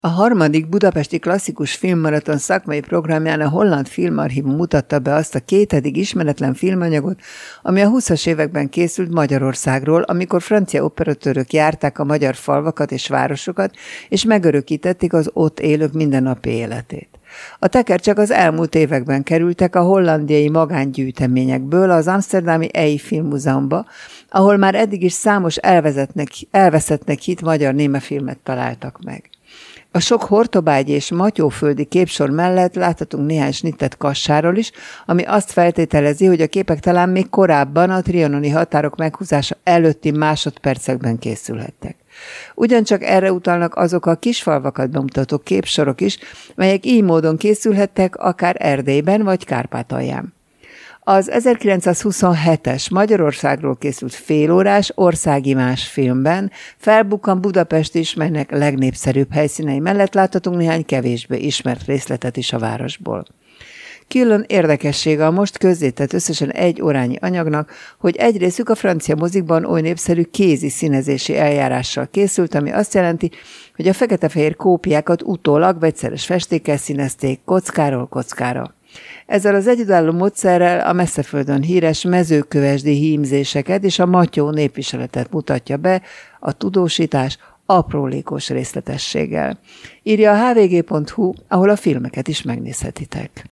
A harmadik budapesti klasszikus filmmaraton szakmai programján a Holland Filmarchívum mutatta be azt a két eddig ismeretlen filmanyagot, ami a 20-as években készült Magyarországról, amikor francia operatőrök járták a magyar falvakat és városokat, és megörökítették az ott élők mindennapi életét. A tekercsek az elmúlt években kerültek a hollandiai magángyűjteményekből az amszterdami EI Filmmúzeumba, ahol már eddig is számos elveszettnek hitt magyar némafilmet találtak meg. A sok hortobágyi és matyóföldi képsor mellett láthatunk néhány snittet Kassáról is, ami azt feltételezi, hogy a képek talán még korábban a trianoni határok meghúzása előtti másodpercekben készülhettek. Ugyancsak erre utalnak azok a kisfalvakat bemutató képsorok is, melyek így módon készülhettek akár Erdélyben vagy Kárpátalján. Az 1927-es Magyarországról készült félórás országimás filmben felbukkan Budapest is, melynek legnépszerűbb helyszínei mellett láthatunk néhány kevésbé ismert részletet is a városból. Külön érdekessége a most közzétett összesen egy órányi anyagnak, hogy egy részük a francia mozikban oly népszerű kézi színezési eljárással készült, ami azt jelenti, hogy a fekete-fehér kópiákat utólag vegyszeres festékkel színezték kockáról kockára. Ezzel az egyedülálló módszerrel a messzeföldön híres mezőkövesdi hímzéseket és a matyó népviseletet mutatja be a tudósítás aprólékos részletességgel. Írja a hvg.hu, ahol a filmeket is megnézhetitek.